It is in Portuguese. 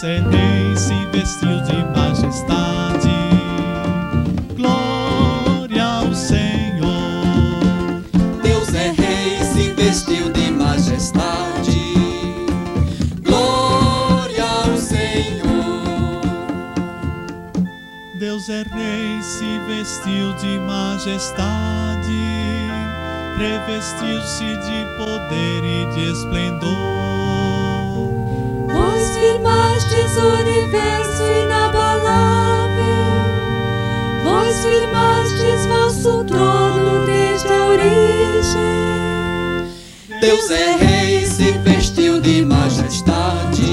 Deus é rei, se vestiu de majestade. Glória ao Senhor. Deus é rei, se vestiu de majestade. Glória ao Senhor. Deus é rei, se vestiu de majestade, revestiu-se de poder e de esplendor. Vós firmastes o universo inabalável, vós firmastes vosso trono desde a origem. Deus é rei, se vestiu de majestade.